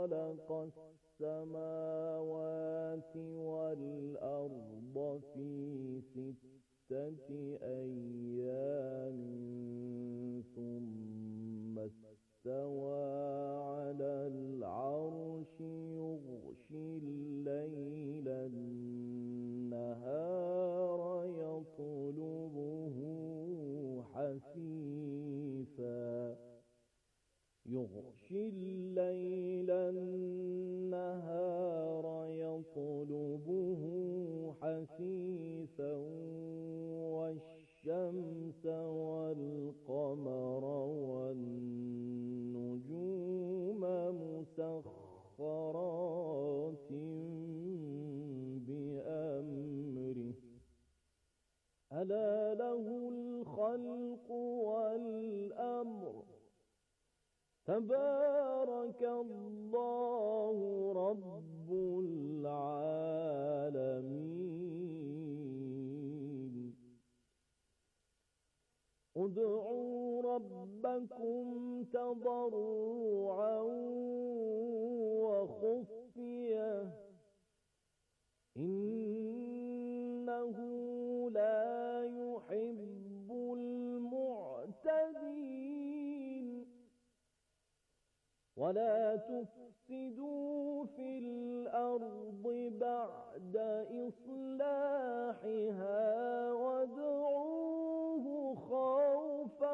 خلق السماوات والأرض في 6 أيام ثم استوى على العرش يغشي الليل النهار يطلبه حثيثا والشمس والقمر والنجوم مسخرات بأمره ألا له الخلق والأمر تبارك الله رب العالمين ادعوا ربكم تضرعا وخفية إنه لا يحب المعتدين ولا تفسدوا في الأرض بعد إصلاحها وادعوه خوفا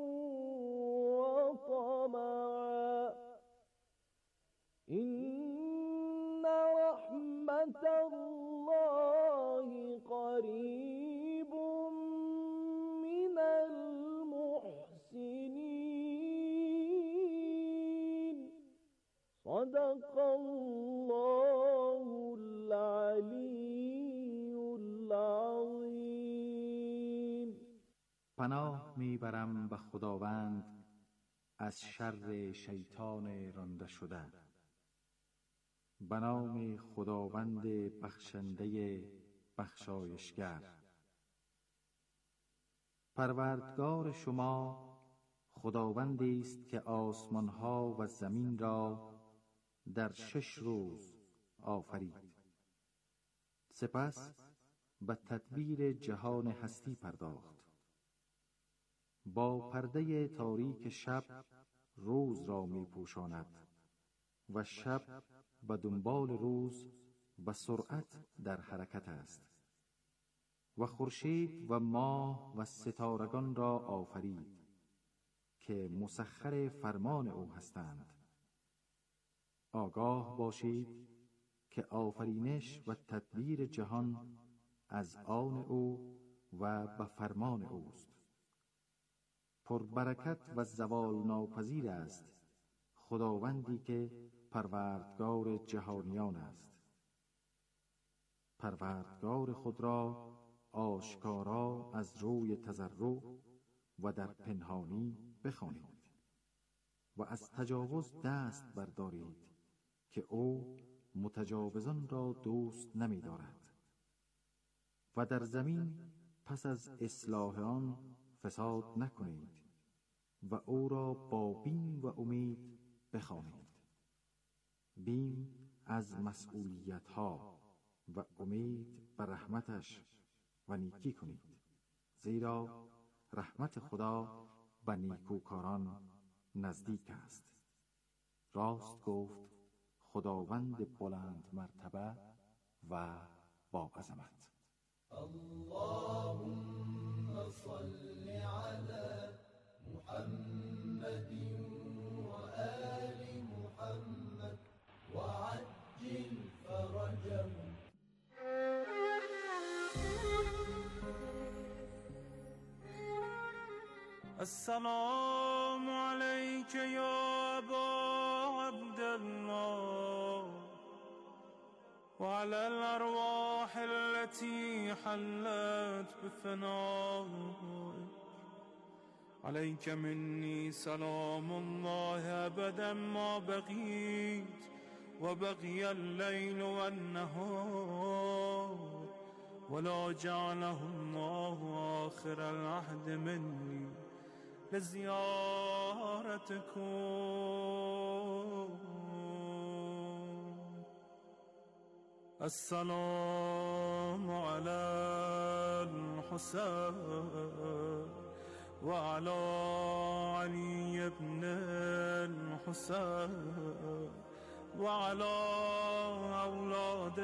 وطمعا إن رحمة الله قريب من المحسنين صدق الله العلی العظیم. پناه میبرم به خداوند از شر شیطان رانده شده. به نام خداوند بخشنده بخشایشگر. پروردگار شما خداوندی است که آسمان‌ها و زمین را در 6 روز آفرید. سپس به تدبیر جهان هستی پرداخت. با پرده تاریک شب روز را می پوشاند و شب به دنبال روز به سرعت در حرکت است. و خورشید و ماه و ستارگان را آفرید که مسخر فرمان او هستند. آگاه باشید که آفرینش و تدبیر جهان از آن او و به فرمان اوست. پربرکت و زوال ناپذیر است خداوندی که پروردگار جهانیان است. پروردگار خود را آشکارا از روی تضرع و در پنهانی بخوانید و از تجاوز دست بردارید که او متجاوزان را دوست نمی دارد. و در زمین پس از اصلاح آن فساد نکنید و او را با بیم و امید بخوانید. بیم از مسئولیت ها و امید به رحمتش و نیکی کنید، زیرا رحمت خدا به نیکوکاران نزدیک است. راست گفت خداوند بلند مرتبه و با عظمت. اللهم صل على محمد وآل محمد وعجل فرجهم. السلام عليك يا أبا عبد الله وعلى الأرواح التي حلت بفنائك. عليك مني سلام الله أبدا ما بقيت وبقي الليل والنهار ولا جعله الله آخر العهد مني لزيارتكم. السلام على الحسين وعلى علي بن الحسين وعلى أولاد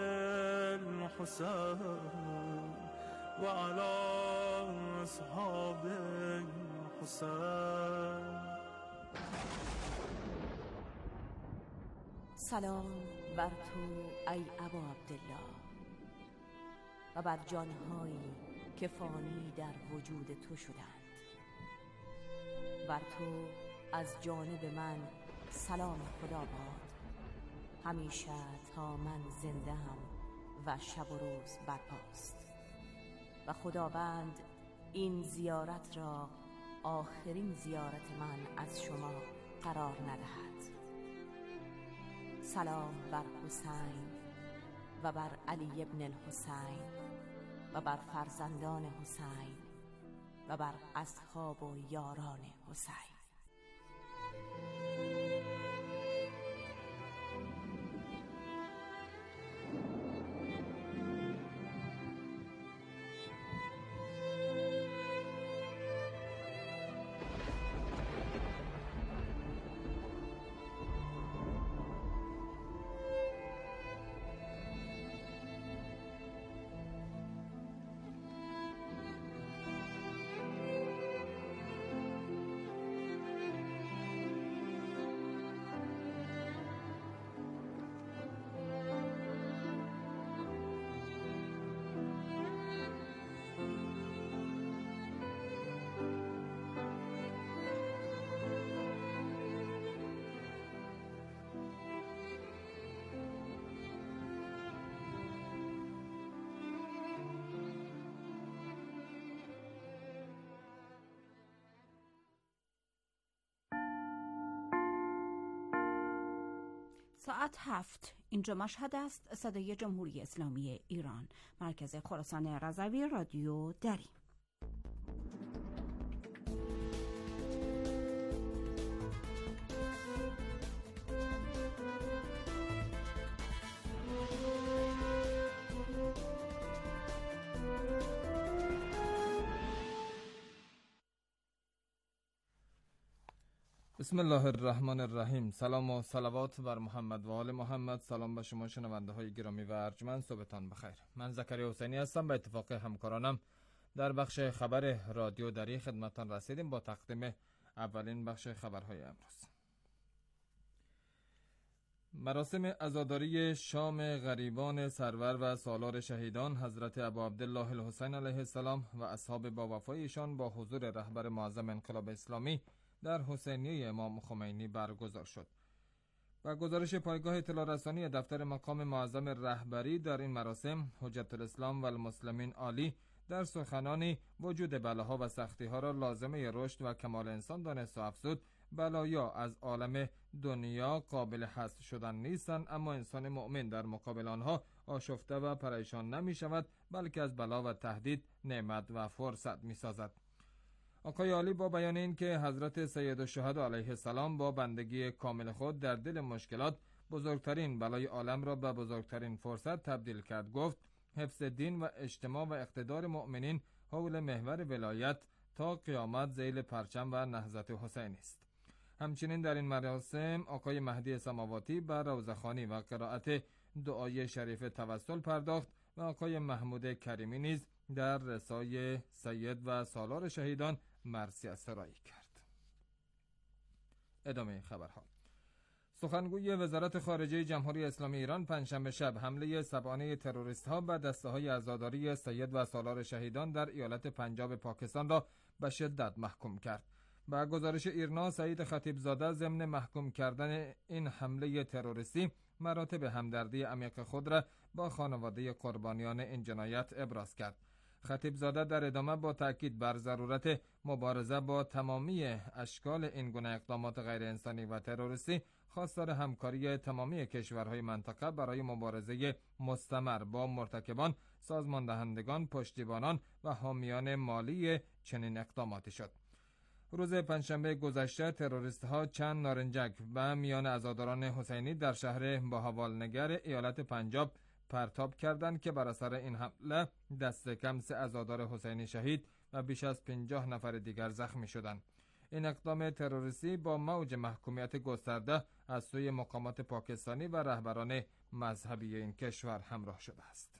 الحسين وعلى أصحاب الحسين. سلام بر تو ای ابا عبدالله و بر جانهایی که فانی در وجود تو شدند. بر تو از جانب من سلام خدا باد همیشه تا من زنده هم و شب و روز برپاست و خداوند این زیارت را آخرین زیارت من از شما قرار ندهد. سلام بر حسین و بر علی ابن الحسین و بر فرزندان حسین و بر اصحاب و یاران حسین. ساعت 7 اینجا مشهد است. صدای جمهوری اسلامی ایران، مرکز خراسان رضوی، رادیو دری. بسم الله الرحمن الرحیم. سلام و صلوات بر محمد و آل محمد. سلام به شما شنونده های گرامی و ارجمند، صبحتان بخیر. من زکریا حسینی هستم. به اتفاق همکارانم در بخش خبر رادیو دری خدمتتان رسیدیم با تقدیم اولین بخش خبرهای امروز. مراسم عزاداری شام غریبان سرور و سالار شهیدان حضرت ابا عبدالله الحسین علیه السلام و اصحاب با وفای ایشان با حضور رهبر معظم انقلاب اسلامی در حسینیه امام خمینی برگزار شد. و گزارش پایگاه اطلاع رسانی دفتر مقام معظم رهبری در این مراسم، حجت الاسلام و المسلمین عالی در سخنانی وجود بلاها و سختیها را لازمه رشد و کمال انسان دانست و افزود بلایا از عالم دنیا قابل حذف شدن نیستند، اما انسان مؤمن در مقابل آنها آشفته و پریشان نمی شود، بلکه از بلا و تهدید نعمت و فرصت می سازد. آقای عالی با بیان این که حضرت سید الشهدا علیه السلام با بندگی کامل خود در دل مشکلات بزرگترین بلای عالم را به بزرگترین فرصت تبدیل کرد، گفت حفظ دین و اجتماع و اقتدار مؤمنین حول محور ولایت تا قیامت ذیل پرچم و نهضت حسین است. همچنین در این مراسم آقای مهدی سماواتی بر روضه‌خوانی و قرائت دعای شریف توسل پرداخت و آقای محمود کریمی نیز در رسای سید و سالار شهیدان مرثیه سرایی کرد. ادامه خبرها. سخنگوی وزارت خارجه جمهوری اسلامی ایران پنجشنبه شب حمله سبانه تروریست‌ها به دسته‌های عزاداری سید و سالار شهیدان در ایالت پنجاب پاکستان را به شدت محکوم کرد. با گزارش ایرنا، سعید خطیبزاده ضمن محکوم کردن این حمله تروریستی مراتب همدردی عمیق خود را با خانواده قربانیان این جنایت ابراز کرد. خطیبزاده در ادامه با تاکید بر ضرورت مبارزه با تمامی اشکال این گونه اقدامات غیر انسانی و تروریستی خواستار همکاری تمامی کشورهای منطقه برای مبارزه مستمر با مرتکبان، سازماندهندگان، پشتیبانان و حامیان مالی چنین اقداماتی شد. روز پنجشنبه گذشته تروریست‌ها چند نارنجک به میان عزاداران حسینی در شهر باحوالنگر ایالت پنجاب پرتاب کردند که بر اثر این حمله دست کم 3 عزادار حسینی شهید و بیش از 50 نفر دیگر زخمی شدند. این اقدام تروریستی با موج محکومیت گسترده از سوی مقامات پاکستانی و رهبران مذهبی این کشور همراه شده است.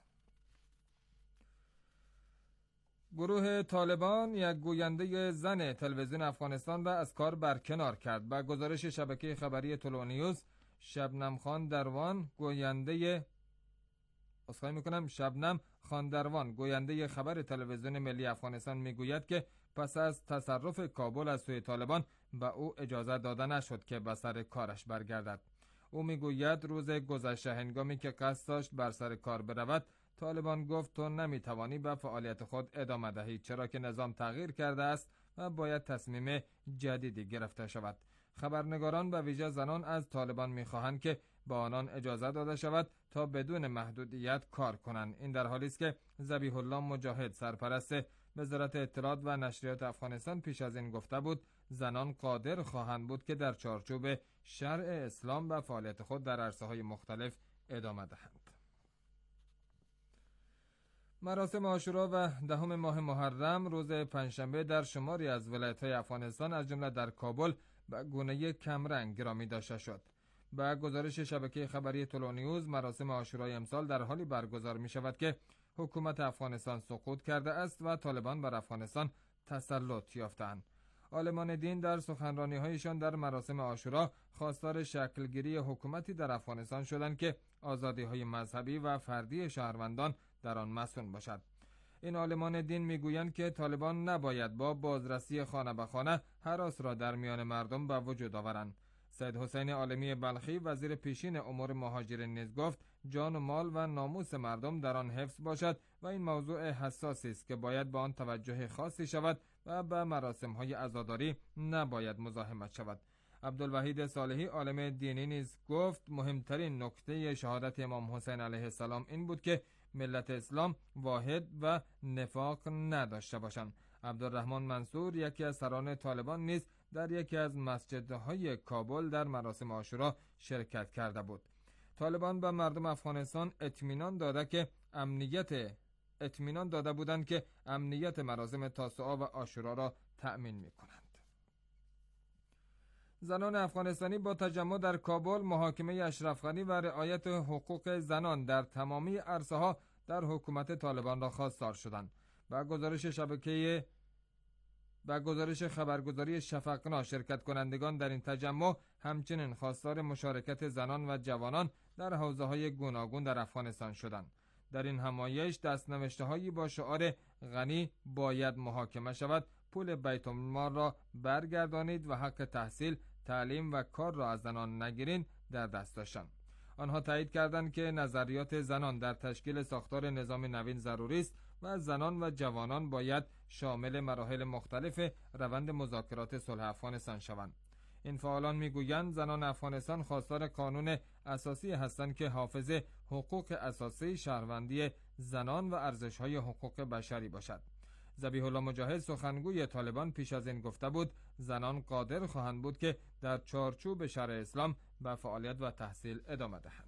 گروه طالبان یک گوینده زن تلویزیون افغانستان را از کار برکنار کرد. با گزارش شبکه خبری طلوع نیوز، شبنم خاندروان گوینده خبر تلویزیون ملی افغانستان میگوید که پس از تصرف کابل از سوی طالبان به او اجازه داده نشد که به سر کارش برگردد. او میگوید روز گذشته هنگامی که قصد داشت بر سر کار برود، طالبان گفت تو نمیتوانی به فعالیت خود ادامه دهی، چرا که نظام تغییر کرده است و باید تصمیم جدیدی گرفته شود. خبرنگاران به ویژه زنان از طالبان میخواهند که به آنان اجازه داده شود تا بدون محدودیت کار کنند. این در حالی است که ذبیح الله مجاهد، سرپرست وزارت اطلاعات و نشریات افغانستان، پیش از این گفته بود زنان قادر خواهند بود که در چارچوب شرع اسلام به فعالیت خود در عرصه‌های مختلف ادامه دهند. مراسم عاشورا و 10 ماه محرم روز پنجشنبه در شماری از ولایت‌های افغانستان از جمله در کابل به گونه کمرنگ گرامی داشته شد. با گزارش شبکه خبری طلوع نیوز، مراسم عاشورای امسال در حالی برگزار می شود که حکومت افغانستان سقوط کرده است و طالبان بر افغانستان تسلط یافتند. عالمان دین در سخنرانی‌هایشان در مراسم عاشورا خواستار شکلگیری حکومتی در افغانستان شدند که آزادی‌های مذهبی و فردی شهروندان در آن مصون باشد. این عالمان دین میگویند که طالبان نباید با بازرسی خانه به خانه هراس را در میان مردم به وجود آورند. سید حسین عالمی بلخی، وزیر پیشین امور مهاجرین، نیز گفت جان و مال و ناموس مردم در آن حفظ باشد و این موضوع حساسی است که باید به آن توجه خاصی شود و به مراسم‌های عزاداری نباید مزاحمت شود. عبدالوحید صالحی، عالم دینی، نیز گفت مهمترین نکته شهادت امام حسین علیه السلام این بود که ملت اسلام واحد و نفاق نداشته باشند. عبدالرحمن منصور، یکی از سران طالبان، نیز در یکی از مسجدهای کابل در مراسم عاشورا شرکت کرده بود. طالبان به مردم افغانستان اطمینان داده بودند که امنیت مراسم تاسوعا و عاشورا را تأمین می‌کنند. زنان افغانستانی با تجمع در کابل محاکمه اشرف غنی و رعایت حقوق زنان در تمامی عرصه‌ها در حکومت طالبان را خواستار شدند. با گزارش خبرگزاری شفقنا، شرکت کنندگان در این تجمع همچنین خواستار مشارکت زنان و جوانان در حوزه‌های گوناگون در افغانستان شدند. در این همایش دستنوشته‌هایی با شعار غنی باید محاکمه شود، پول بیت المال را برگردانید و حق تحصیل، تعلیم و کار را از زنان نگیرین در دست داشتند. آنها تایید کردند که نظریات زنان در تشکیل ساختار نظام نوین ضروری است و زنان و جوانان باید شامل مراحل مختلف روند مذاکرات صلح افغانستان شوند. این فعالان میگویند زنان افغانستان خواستار قانون اساسی هستند که حافظ حقوق اساسی شهروندی زنان و ارزش‌های حقوق بشری باشد. ذبیح الله مجاهد، سخنگوی طالبان، پیش از این گفته بود زنان قادر خواهند بود که در چارچوب شرع اسلام به فعالیت و تحصیل ادامه دهند.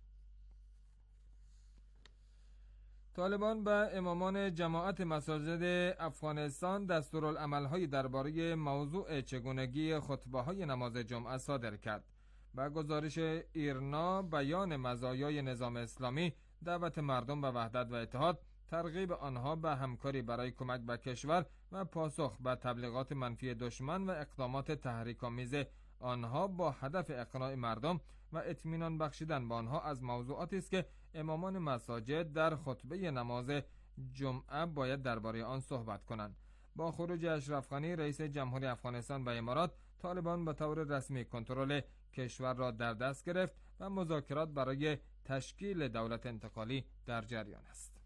طالبان به امامان جماعت مساجد افغانستان دستورالعمل‌های درباره موضوع چگونگی خطبه‌های نماز جمعه صادر کرد. با گزارش ایرنا، بیان مزایای نظام اسلامی، دعوت مردم به وحدت و اتحاد، ترغیب آنها به همکاری برای کمک به کشور و پاسخ به تبلیغات منفی دشمن و اقدامات تحریک‌آمیز آنها با هدف اقناع مردم و اطمینان بخشیدن به آنها از موضوعاتی است که امامان مساجد در خطبه نماز جمعه باید درباره آن صحبت کنند. با خروج اشرف غنی رئیس جمهوری افغانستان به امارات، طالبان به طور رسمی کنترل کشور را در دست گرفت و مذاکرات برای تشکیل دولت انتقالی در جریان است.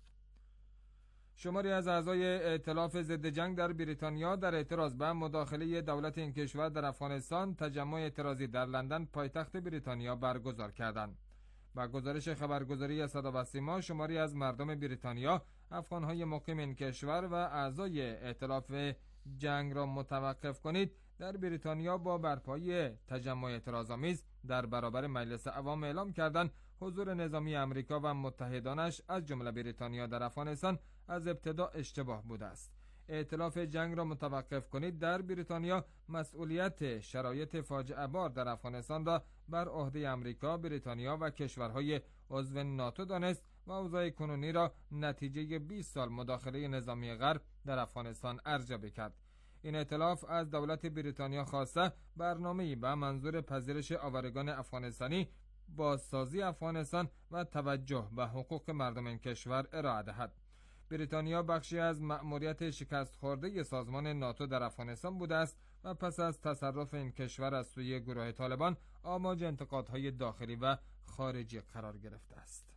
شماری از اعضای ائتلاف ضد جنگ در بریتانیا در اعتراض به مداخله دولت این کشور در افغانستان تجمع اعتراضی در لندن، پایتخت بریتانیا، برگزار کردند. با گزارش خبرگزاری صدا و سیما، شماری از مردم بریتانیا، افغان‌های مقیم این کشور و اعضای ائتلاف جنگ را متوقف کنید در بریتانیا با برپایی تجمع اعتراض‌آمیز در برابر مجلس عوام اعلام کردند حضور نظامی امریکا و متحدانش از جمله بریتانیا در افغانستان از ابتدا اشتباه بوده است. ائتلاف جنگ را متوقف کنید در بریتانیا مسئولیت شرایط فاجعه بار در افغانستان را بر عهده امریکا، بریتانیا و کشورهای عضو ناتو دانست و اوضاع کنونی را نتیجه 20 سال مداخله نظامی غرب در افغانستان ارزیابی کرد. این ائتلاف از دولت بریتانیا خواسته برنامه‌ای به منظور پذیرش آوارگان افغانستانی، بازسازی افغانستان و توجه به حقوق مردم این کشور ارائه دهد. بریتانیا بخشی از مأموریت شکست خورده سازمان ناتو در افغانستان بوده است و پس از تصرف این کشور از سوی گروه طالبان آماج انتقادهای داخلی و خارجی قرار گرفته است.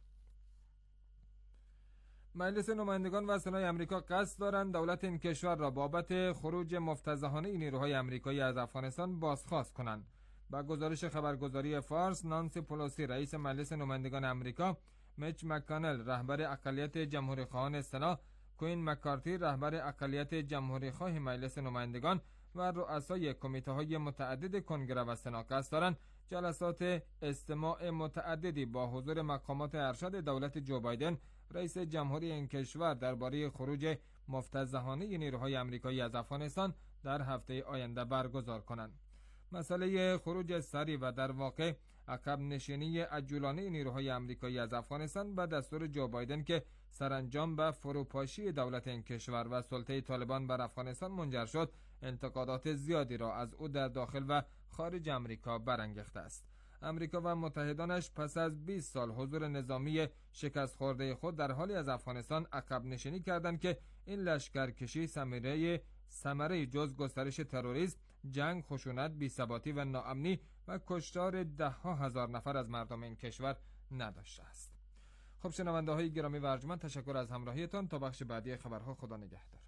مجلس نمایندگان و سنای امریکا قصد دارند دولت این کشور را بابت خروج مفتضحانه نیروهای امریکایی از افغانستان بازخواست کنند. با گزارش خبرگزاری فارس، نانسی پلوسی رئیس مجلس نمایندگان امریکا، میچ مکانل رهبر اقلیت جمهوری‌خواهان سنا، کوین مکارتی رهبر اقلیت جمهوری‌خواه مجلس نمایندگان و رؤسای کمیته‌های متعدد کنگره و سنا قصد دارند جلسات استماع متعددی با حضور مقامات ارشد دولت جو بایدن رئیس جمهوری این کشور درباره خروج مفتضحانه نیروهای آمریکایی از افغانستان در هفته آینده برگزار کنند. مسئله خروج سریع و در واقع عقب نشینی عجولانه نیروهای آمریکایی از افغانستان به دستور جو بایدن که سرانجام به فروپاشی دولت این کشور و سلطه طالبان بر افغانستان منجر شد، انتقادات زیادی را از او در داخل و خارج آمریکا برانگیخته است. آمریکا و متحدانش پس از 20 سال حضور نظامی شکست خورده خود در حالی از افغانستان عقب نشینی کردند که این لشکرکشی ثمره جز گسترش تروریسم، جنگ، خشونت، بی‌ثباتی و ناامنی و کشتار ده‌ها هزار نفر از مردم این کشور نداشته است. خب شنونده های گرامی و ارجمند، تشکر از همراهیتان. تا بخش بعدی خبرها خدا نگهدار.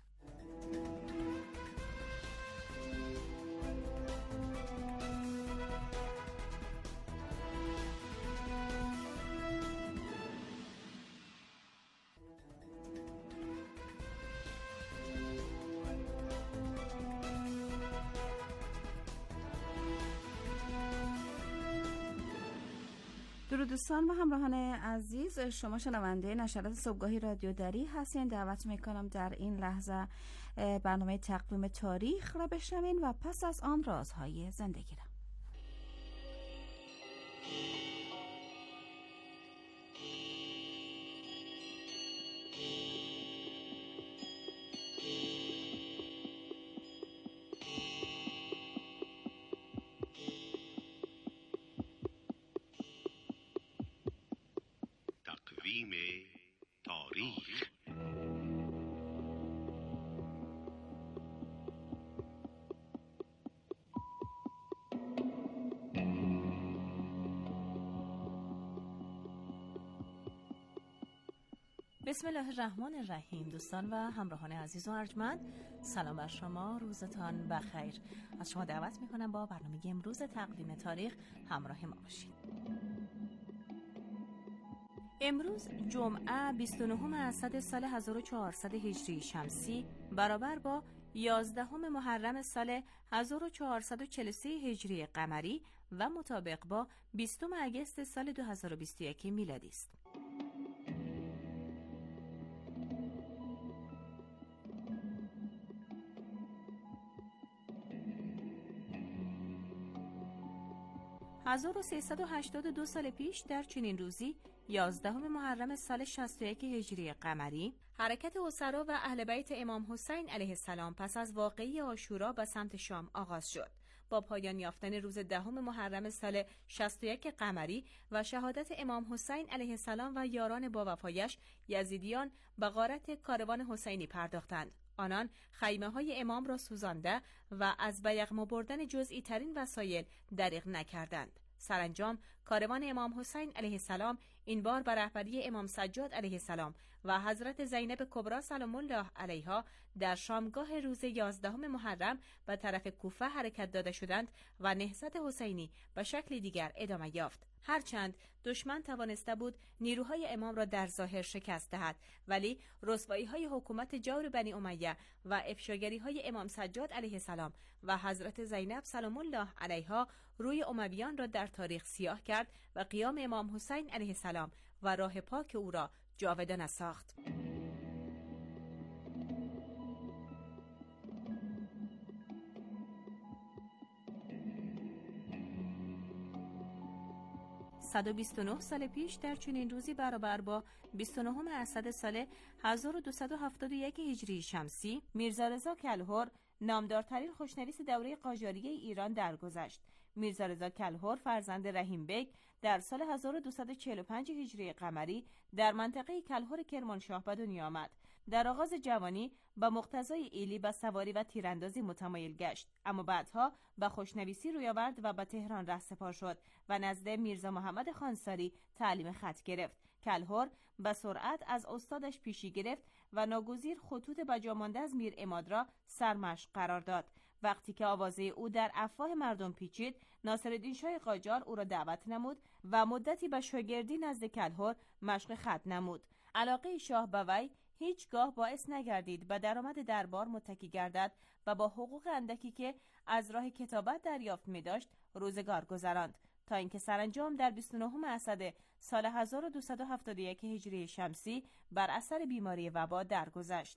درود دوستان و همراهان عزیز، شما شنونده نشرات صبحگاهی رادیو دری هستین. دعوت میکنم در این لحظه برنامه تقویم تاریخ را بشنوین و پس از آن رازهای زندگی را. تاریخ. بسم الله الرحمن الرحیم. دوستان و همراهان عزیز و ارجمند، سلام بر شما، روزتان بخیر. از شما دعوت میکنم با برنامه امروز تقویم تاریخ همراه ما باشید. امروز جمعه 29 اسد سال 1400 هجری شمسی برابر با 11 محرم سال 1443 هجری قمری و مطابق با 20 اگست سال 2021 میلادی است. هزار و 382 سال پیش در چنین روزی 11 محرم سال 61 هجری قمری حرکت اسرا و اهل بیت امام حسین علیه السلام پس از واقعه عاشورا به سمت شام آغاز شد. با پایان یافتن روز 10 محرم سال 61 قمری و شهادت امام حسین علیه السلام و یاران با وفایش، یزیدیان به غارت کاروان حسینی پرداختند. آنان خیمه های امام را سوزانده و از به یغما بردن جزئی ترین وسایل دریغ نکردند. سرانجام کاروان امام حسین علیه السلام این بار به رهبری امام سجاد علیه السلام و حضرت زینب کبری سلام الله علیها در شامگاه روز 11 محرم به طرف کوفه حرکت داده شدند و نهضت حسینی به شکل دیگر ادامه یافت. هرچند دشمن توانسته بود نیروهای امام را در ظاهر شکست دهد، ولی رسوایی‌های حکومت جور بنی امیه و افشاگری‌های امام سجاد علیه السلام و حضرت زینب سلام الله علیها روی امویان را در تاریخ سیاه کرد و قیام امام حسین علیه السلام و راه پاک او را جاودانه ساخت. (129 سال پیش در چنین روزی برابر با 29 اسد سال 1271 هجری شمسی، میرزا رضا کلهر نامدارترین خوشنویس دوره قاجاریه ایران درگذشت. میرزا رضا کلهر فرزند رحیم بیگ در سال 1245 هجری قمری در منطقه کلهر کرمانشاه به دنیا آمد. در آغاز جوانی با مقتضای ایلی به سواری و تیراندازی متمایل گشت، اما بعدها به خوشنویسی روی آورد و به تهران رهسپار شد و نزد میرزا محمد خانساری تعلیم خط گرفت. کلهر به سرعت از استادش پیشی گرفت و ناگزیر خطوط بجامانده از میر عماد را سرمشق قرار داد. وقتی که آوازه او در افواه مردم پیچید، ناصرالدین شاه قاجار او را دعوت نمود و مدتی به شاگردی نزد کلهر مشق خط نمود. علاقه شاه به وی هیچگاه باعث نگردید به درآمد دربار متکی گردد و با حقوق اندکی که از راه کتابت دریافت می داشت روزگار گذراند، تا اینکه سرانجام در 29 اسد سال 1271 هجری شمسی بر اثر بیماری وبا درگذشت.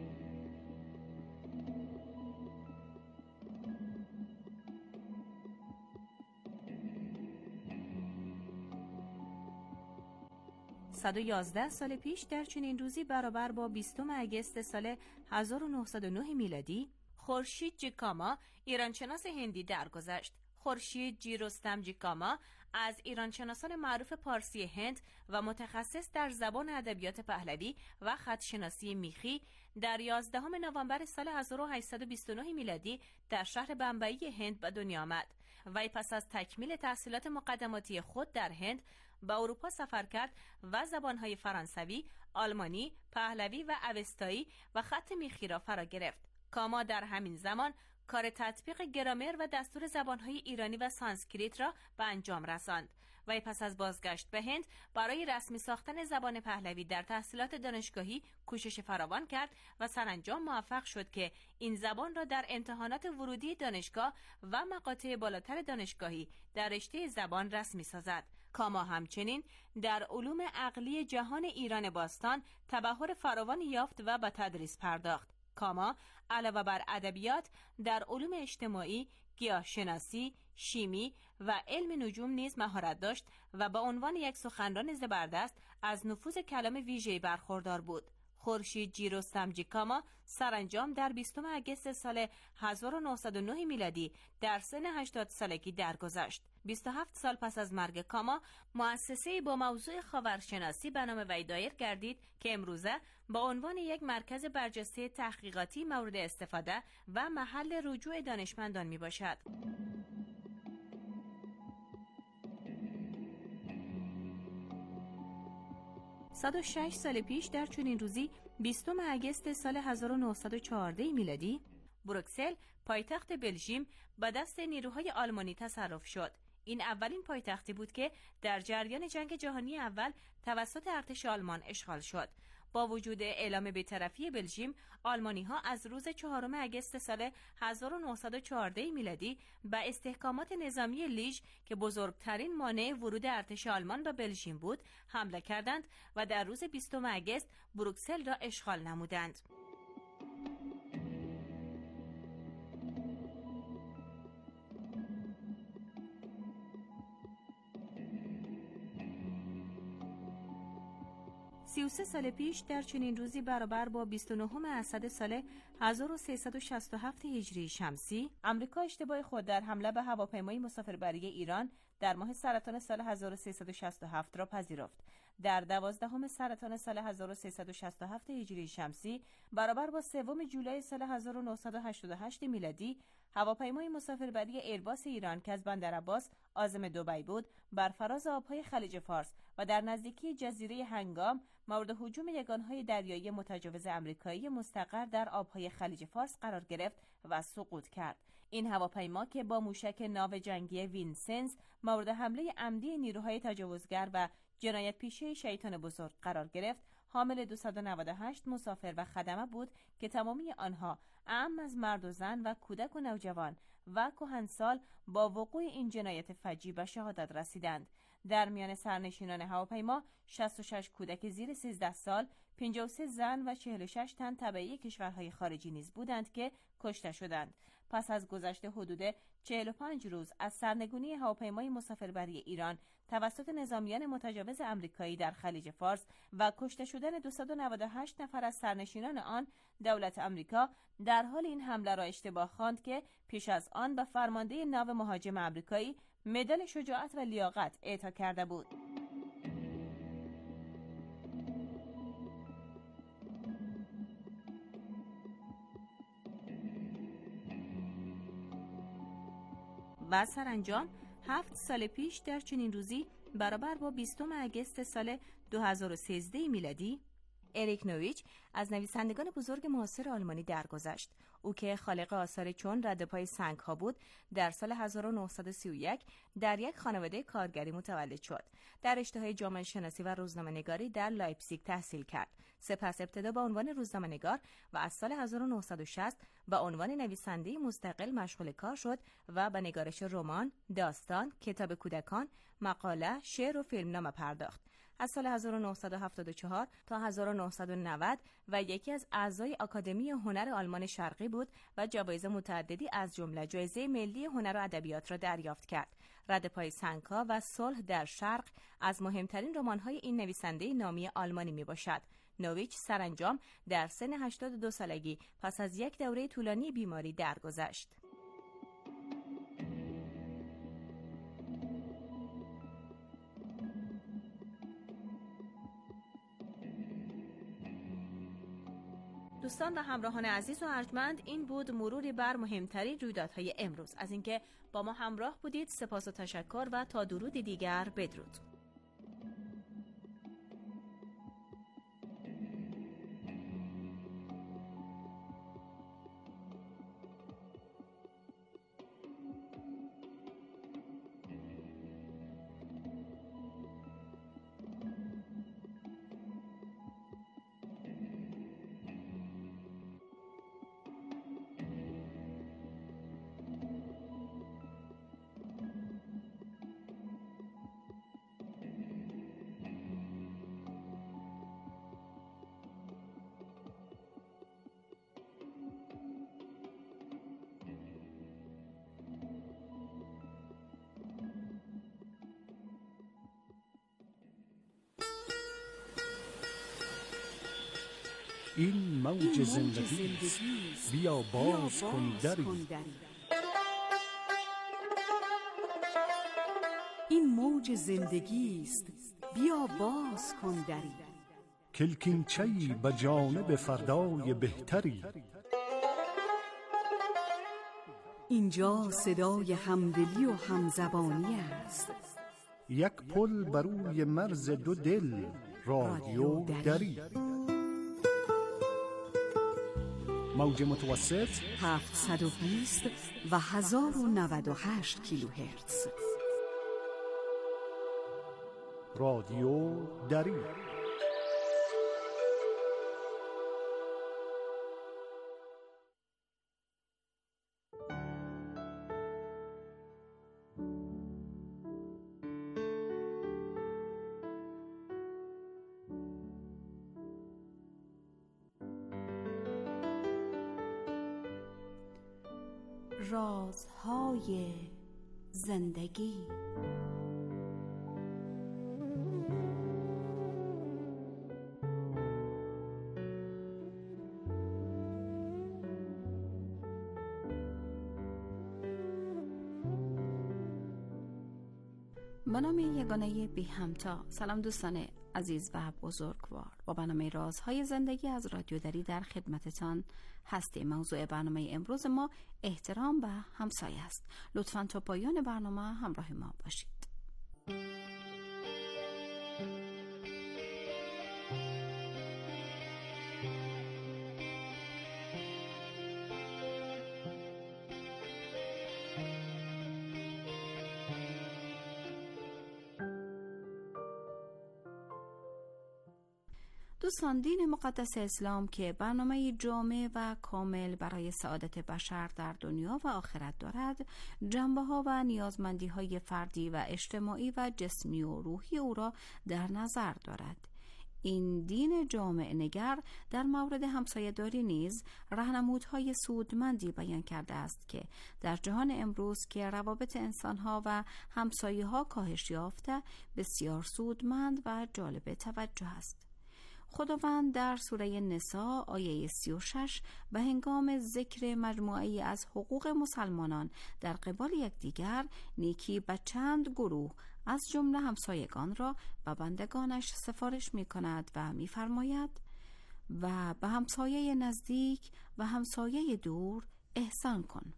صد و 11 سال پیش در چنین روزی برابر با 20 اگست سال 1909 میلادی، خورشید جی کاما ایرانشناس هندی درگذشت. خورشید جی رستم جی کاما از ایرانشناسان معروف پارسی هند و متخصص در زبان ادبیات پهلوی و خطشناسی میخی در 11 نوامبر سال 1829 میلادی در شهر بمبئی هند به دنیا آمد. وی پس از تکمیل تحصیلات مقدماتی خود در هند به اروپا سفر کرد و زبانهای فرانسوی، آلمانی، پهلوی و اوستایی و خط میخی را فرا گرفت. کاما در همین زمان کار تطبیق گرامر و دستور زبانهای ایرانی و سانسکریت را به انجام رساند. وی پس از بازگشت به هند برای رسمی ساختن زبان پهلوی در تحصیلات دانشگاهی کوشش فراوان کرد و سرانجام موفق شد که این زبان را در امتحانات ورودی دانشگاه و مقاطع بالاتر دانشگاهی در رشته زبان رسمی سازد. کاما همچنین در علوم عقلی جهان ایران باستان تبحر فراوانی یافت و به تدریس پرداخت. کاما علاوه بر ادبیات در علوم اجتماعی، گیاهشناسی، شیمی و علم نجوم نیز مهارت داشت و به عنوان یک سخنران زبردست از نفوذ کلام ویژه‌ای برخوردار بود. خورشید جی رستم جی کاما سرانجام در 20 اگست سال 1909 میلادی در سن 80 سالگی درگذشت. 27 سال پس از مرگ کاما، مؤسسه‌ای با موضوع خاورشناسی به نام وی دایر گردید که امروزه با عنوان یک مرکز برجسته تحقیقاتی مورد استفاده و محل رجوع دانشمندان می باشد. صد و 6 سال پیش در چنین روزی 20 اگست سال 1914 میلادی، بروکسل پایتخت بلژیم به دست نیروهای آلمانی تصرف شد. این اولین پایتختی بود که در جریان جنگ جهانی اول توسط ارتش آلمان اشغال شد. با وجود اعلام بی‌طرفی بلژیم، آلمانی‌ها از روز 4 اگست سال 1914 میلادی به استحکامات نظامی لیژ که بزرگترین مانع ورود ارتش آلمان به بلژیم بود، حمله کردند و در روز 20 اگست بروکسل را اشغال نمودند. سی و 33 سال پیش در چنین روزی برابر با 29 اسد سال 1367 هجری شمسی، آمریکا اشتباه خود در حمله به هواپیمای مسافربری ایران در ماه سرطان سال 1367 را پذیرفت. در 12 سرطان سال 1367 هجری شمسی برابر با 3 جولای سال 1988 میلادی، هواپیمای مسافربری ایرباس ایران که از بندر عباس عازم دبی بود، بر فراز آبهای خلیج فارس و در نزدیکی جزیره هنگام مورد هجوم یگانهای دریایی متجاوز آمریکایی مستقر در آبهای خلیج فارس قرار گرفت و سقوط کرد. این هواپیما که با موشک ناو جنگی وینسنس مورد حمله عمدی نیروهای تجاوزگر و جنایت پیشه شیطان بزرگ قرار گرفت، حامل 298 مسافر و خدمه بود که تمامی آنها اعم از مرد و زن و کودک و نوجوان و کهنسال با وقوع این جنایت فجیع به شهادت رسیدند. در میان سرنشینان هواپیما 66 کودک زیر 13 سال، 53 زن و 46 تن تبعی کشورهای خارجی نیز بودند که کشته شدند. پس از گذشت حدود 45 روز از سرنگونی هواپیمای مسافربری ایران توسط نظامیان متجاوز آمریکایی در خلیج فارس و کشته شدن 298 نفر از سرنشینان آن، دولت آمریکا در حال این حمله را اشتباه خواند که پیش از آن به فرمانده ناو مهاجم آمریکایی مدال شجاعت و لیاقت اعطا کرده بود. و سرانجام 7 سال پیش در چنین روزی برابر با 20 اگست سال 2013 میلادی، اریک نویچ از نویسندگان بزرگ معاصر آلمانی درگذشت. او که خالق آثار چون ردپای سنگ‌ها بود، در سال 1931 در یک خانواده کارگری متولد شد. در رشته‌های جامعه شناسی و روزنامه‌نگاری در لایپزیگ تحصیل کرد. سپس ابتدا به عنوان روزنامه‌نگار و از سال 1960 به عنوان نویسنده مستقل مشغول کار شد و به نگارش رمان، داستان، کتاب کودکان، مقاله، شعر و فیلمنامه پرداخت. از سال 1974 تا 1990 و یکی از اعضای آکادمی هنر آلمان شرقی بود و جوایز متعددی از جمله جایزه ملی هنر و ادبیات را دریافت کرد. ردپای سنگ‌ها و صلح در شرق از مهمترین رمان‌های این نویسنده نامی آلمانی میباشد. نویچ سرانجام در سن 82 سالگی پس از یک دوره طولانی بیماری درگذشت. دوستان و همراهان عزیز و ارجمند، این بود مروری بر مهمترین رویدادهای امروز. از اینکه با ما همراه بودید سپاس و تشکر و تا درودی دیگر بدرود. این موج زندگی است، بیا باز کن دری. این موج زندگی است، بیا باز کن دری. کلکینچه‌ای به جانب فردای بهتری. اینجا صدای همدلی و همزبانی است. یک پل بر روی مرز دو دل، رادیو دری. موج متوسط 720 و 1098 کیلوهرتز. رادیو دری. رازهای زندگی. به نام یگانه بی همتا. سلام دوستان عزیز و بزرگوار، با برنامه رازهای زندگی از رادیو دری در خدمتتان هستیم. موضوع برنامه امروز ما احترام به همسایه است. لطفاً تا پایان برنامه همراه ما باشید. دوستان، دین مقدس اسلام که برنامه جامع و کامل برای سعادت بشر در دنیا و آخرت دارد، جنبه‌ها و نیازمندی‌های فردی و اجتماعی و جسمی و روحی او را در نظر دارد. این دین جامع نگر در مورد همسایه‌داری نیز راهنمودهای سودمندی بیان کرده است که در جهان امروز که روابط انسان‌ها و همسایه‌ها کاهش یافته، بسیار سودمند و جالب توجه است. خداوند در سوره نساء آیه 36 به هنگام ذکر مجموعه‌ای از حقوق مسلمانان در قبال یکدیگر، نیکی به چند گروه از جمله همسایگان را به بندگانش سفارش می‌کند و می‌فرماید و به همسایه نزدیک و همسایه دور احسان کن.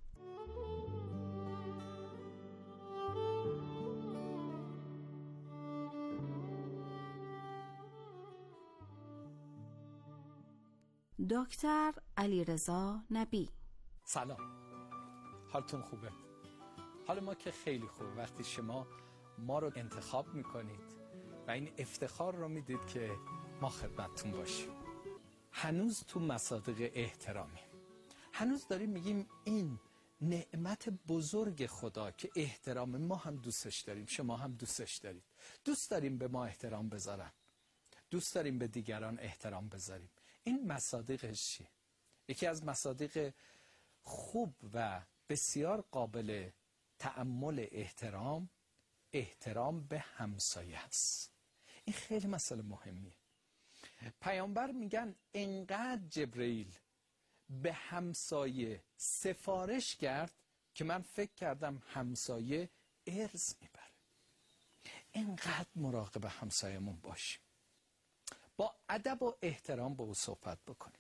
دکتر علیرضا نبی: سلام، حالتون خوبه؟ حال ما که خیلی خوبه وقتی شما ما رو انتخاب میکنید و این افتخار رو میدید که ما خدمتتون باشیم. هنوز تو مصادیق احترامی، هنوز داریم میگیم این نعمت بزرگ خدا که احترام، ما هم دوستش داریم، شما هم دوستش دارید. دوست داریم به ما احترام بذارن، دوست داریم به دیگران احترام بذاریم. این مصادیقش چیه؟ یکی از مصادیق خوب و بسیار قابل تأمل احترام به همسایه است. این خیلی مسئله مهمیه. پیامبر میگن انقدر جبرئیل به همسایه سفارش کرد که من فکر کردم همسایه ارث میبره. انقدر مراقب همسایه‌مون باشیم، با ادب و احترام با او صحبت بکنیم.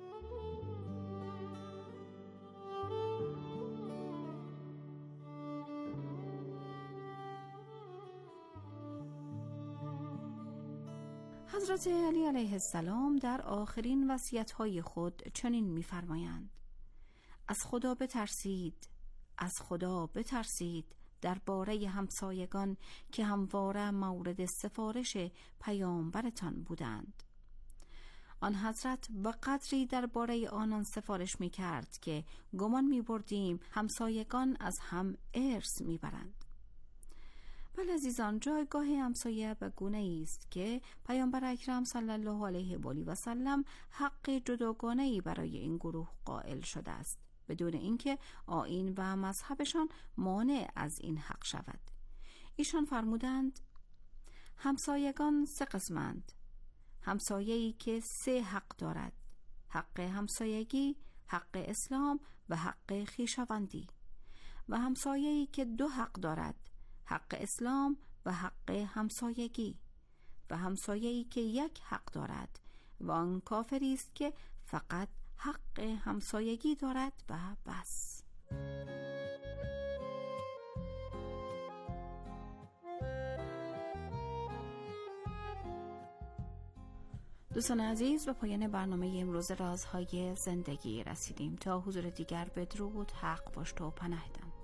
حضرت علی علیه السلام در آخرین وصیت‌های خود چنین می‌فرمایند: از خدا بترسید، از خدا بترسید درباره همسایگان که همواره مورد سفارش پیامبرتان بودند. آن حضرت به قدری درباره آنان سفارش می کرد که گمان می بردیم همسایگان از هم ارث می برند. بله عزیزان، جایگاه همسایه به گونه است که پیامبر اکرم صلی الله علیه و آله و سلم حق جداگانه‌ای برای این گروه قائل شده است، بدون اینکه آیین و مذهبشان مانع از این حق شود. ایشان فرمودند: همسایگان سه قسمند. همسایه‌ای که سه حق دارد: حق همسایگی، حق اسلام و حق خویشاوندی. و همسایه‌ای که دو حق دارد: حق اسلام و حق همسایگی. و همسایه‌ای که یک حق دارد و آن کافری است که فقط حق همسایگی دارد و بس. دوستان عزیز، به پایان برنامه امروز رازهای زندگی رسیدیم. تا حضور دیگر بدرود، حق پشت و پناهتان.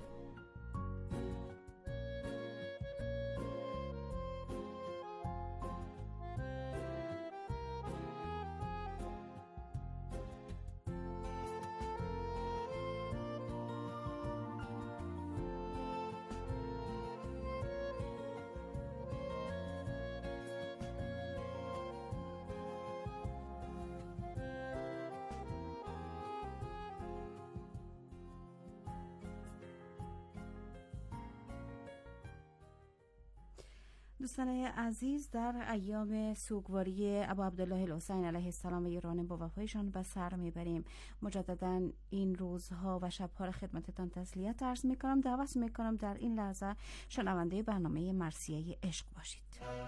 دوستان عزیز، در ایام سوگواری ابا عبدالله الحسین علیه السلام و ایران با وفایشان به سر میبریم. مجددا این روزها و شبها را خدمتتان تسلیت عرض میکنم. دعوت میکنم در این لحظه شنونده برنامه مرثیه عشق باشید.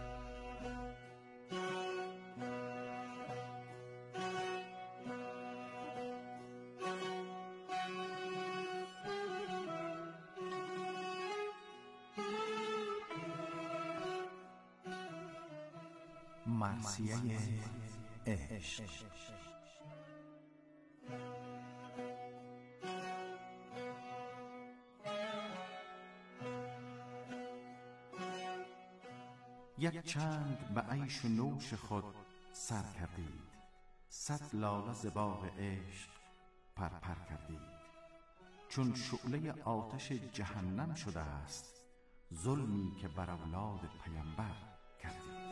مرثیه عشق. یک چند به عیش و نوش خود سر کردید، صد لاله ز باغ عشق پرپر کردید. چون شعله آتش جهنم شده است ظلمی که بر اولاد پیامبر کردید.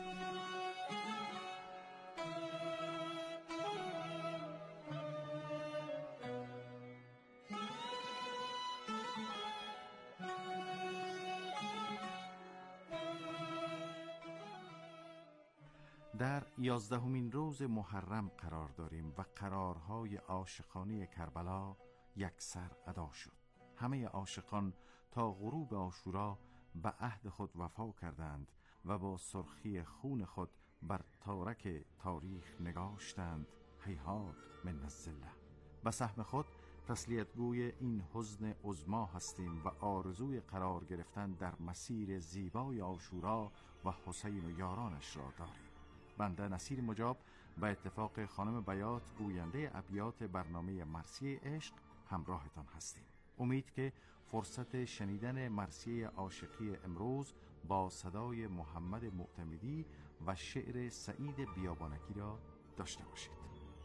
در 11مین روز محرم قرار داریم و قرارهای عاشقانه کربلا یکسر ادا شد. همه عاشقان تا غروب عاشورا به عهد خود وفا کردند و با سرخی خون خود بر تارک تاریخ نگاشتند. هیهات من الذله. به سهم خود تسلیتگوی این حزن عظما هستیم و آرزوی قرار گرفتن در مسیر زیبای عاشورا و حسین و یارانش را داریم. بنده نصیر مجاب به اتفاق خانم بیات گوینده ابیات برنامه مرثیه عشق همراهتان هستیم. امید که فرصت شنیدن مرثیه عاشقی امروز با صدای محمد معتمدی و شعر سعید بیابانکی را داشته باشید.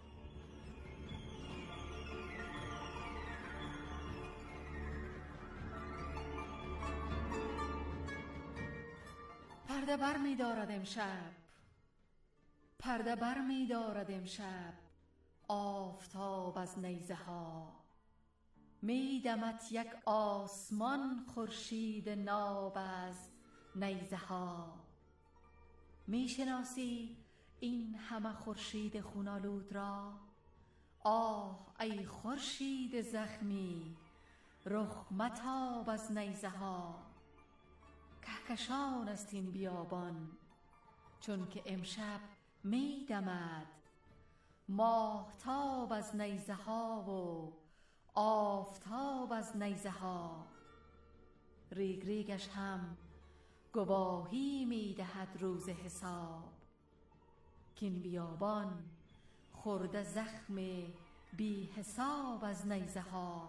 پرده بر می دارد امشب، پرده بر می دارد امشب آفتاب از نیزه ها. می دمد یک آسمان خورشید ناب از نیزه ها. می شناسی این همه خورشید خونالود را؟ آه ای خورشید زخمی رخ متاب از نیزه ها. کهکشان است این بیابان چون که امشب می دمد ماهتاب از نیزه ها و آفتاب از نیزه ها. ریگ ریگش هم گواهی می دهد روز حساب کین بیابان خورده زخم بی حساب از نیزه ها.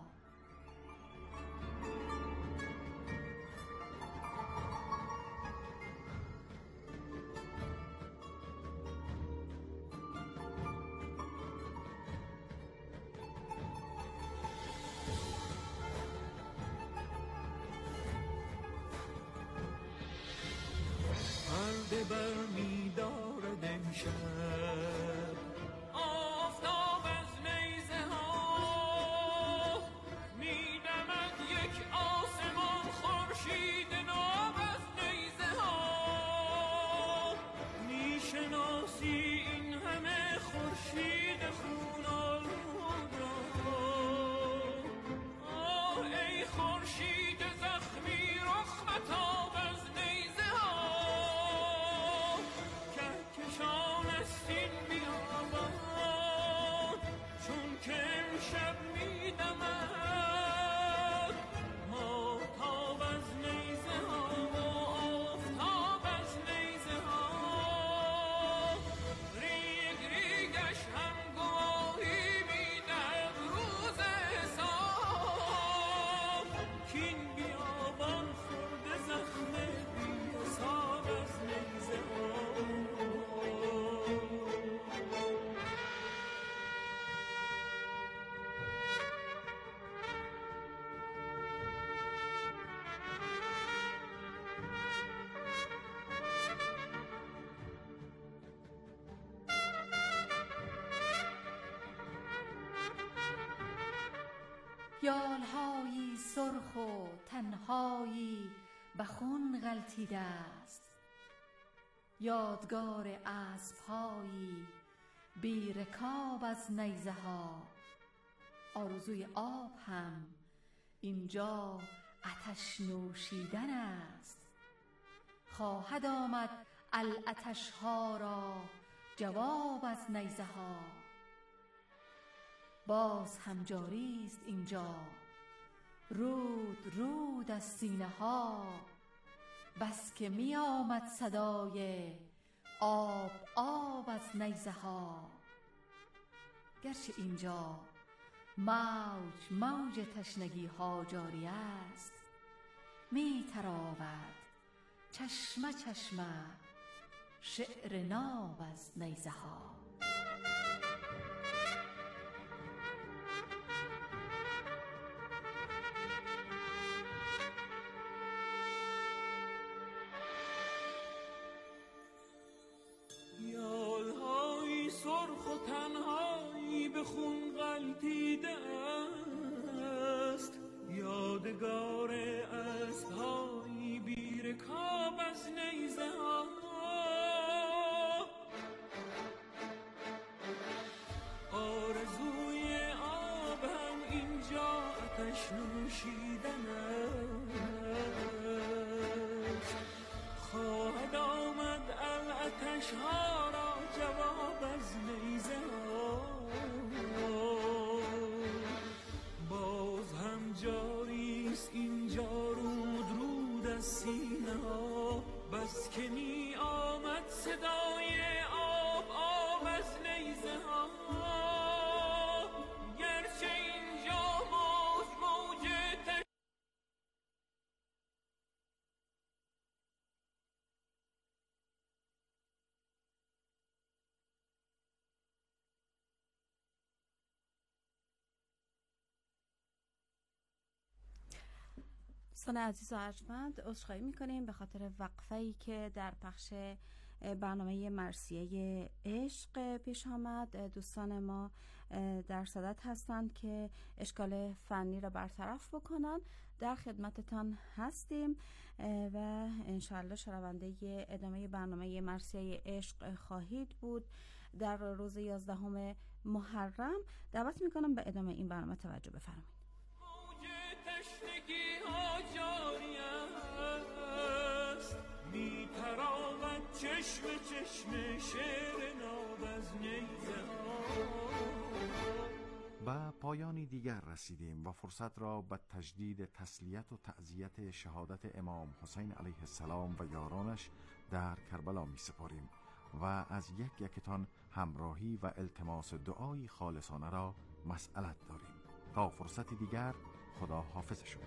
پرده بر می دارد امشب آفتاب از نیزه ها. می دمد یک آسمان خورشید ناب از نیزه ها. می شناسی این همه خورشید خونالود را؟ آه ای خورشید زخمی رخ متاب از نیزه ها. کهکشان است این بیابان چون که امشب می دمد ماهتاب از نیزه ها و آفتاب از نیزه ها. ریگ ریگش هم گواهی می دهد روز حساب کین بیابان خورده زخم بی حساب از نیزه ها. سرخ و تنهایی به خون غلطیده است. یادگار اسب‌هایی بی رکاب از نیزه ها. آرزوی آب هم اینجا آتش نوشیدن است. خواهد آمد العطش ها را جواب از نیزه ها. باز هم جاری است اینجا رود رود از سینه ها. بس که می آمد صدای آب آب از نیزه ها. گرچه اینجا موج موج تشنگی ها جاری است، می تراود چشمه چشمه شعر ناب از نیزه ها. یادهای سرخ و تنهایی به خون غلطیده است. یادگار اسب‌هایی بی رکاب از نیزه ها. آرزوی آب هم اینجا آتش نوشیدن است. خواهد آمد العطش ها را جواب از نیزه ها. باز هم جاری است اینجا رود رود از سینه ها. بس که می آمد صدای آب آب از نیزه ها. گرچه اینجا موج موج دوستان عزیز و ارجمند، عذرخواهی میکنیم به خاطر وقفه‌ای که در پخش برنامه مرثیه عشق پیش آمد. دوستان ما در صدد هستند که اشکال فنی را برطرف بکنن. در خدمتتان هستیم و انشاءالله شنونده ادامه برنامه مرثیه عشق خواهید بود. در روز 11 محرم دعوت میکنم به ادامه این برنامه توجه بفرمایید. تشنگی ها جاری است، می تراود چشم چشم شعر ناب از نیزه ها. به پایانی دیگر رسیدیم و فرصت را به تجدید تسلیت و تعزیت شهادت امام حسین علیه السلام و یارانش در کربلا می سپاریم و از یک یکتان همراهی و التماس دعای خالصانه را مسئلت داریم. تا فرصت دیگر، خدا حافظ شما.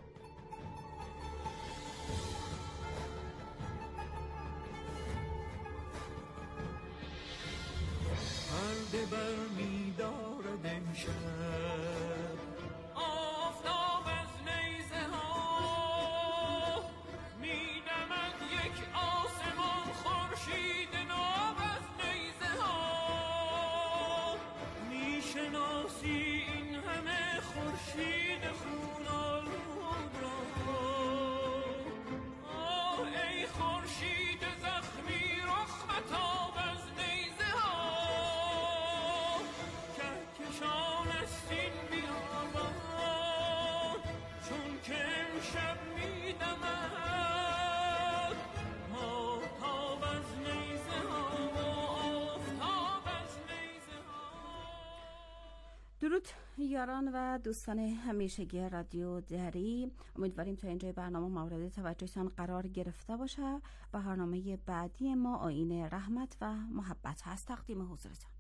پرده بر می دارد امشب آفتاب از نیزه ها. می دمد یک آسمان خورشید ناب از نیزه ها. می شناسی این همه خورشید خون آلود را. آه ای خورشید زخمی رخ متاب از نیزه ها. کهکشان است این بیابان چون که امشب می دمد. ماهتاب از نیزه ها و آفتاب از نیزه ها. درود یاران و دوستان همیشگی رادیو دری، امیدواریم تا اینجای برنامه مورد توجهتان قرار گرفته باشه. برنامه بعدی ما آیین رحمت و محبت هست. تقدیم حضورتان.